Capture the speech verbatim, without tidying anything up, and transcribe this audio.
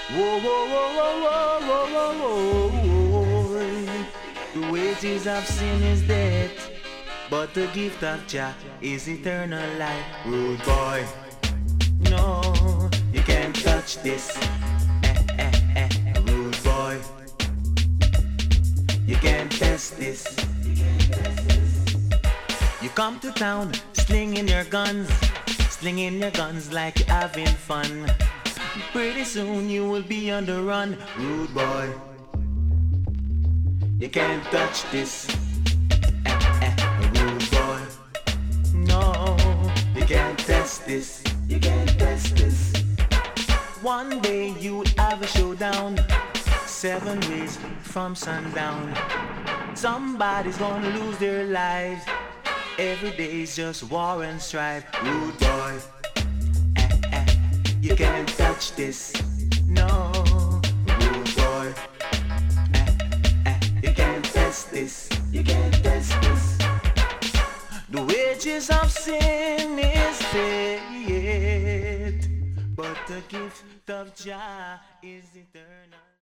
Whoa, whoa, whoa, whoa, whoa, whoa, whoa, whoa. The wages of sin is death, but the gift of Jah is eternal life. Rude boy, no, you can't touch this. Eh, eh, eh, rude boy, you can't test this. You come to town, slinging your guns, slinging your guns like you're having fun. Pretty soon you will be on the run, rude boy. You can't touch this, eh, eh, rude boy. No, you can't test this, you can't test this. One day you'll have a showdown, seven ways from sundown. Somebody's gonna lose their lives. Every day's just war and strife, rude boy. Eh, eh, you can't touch this, no, rude boy. Eh, eh, you can't test this, you can't test this. The wages of sin is death, but the gift of Jah is eternal.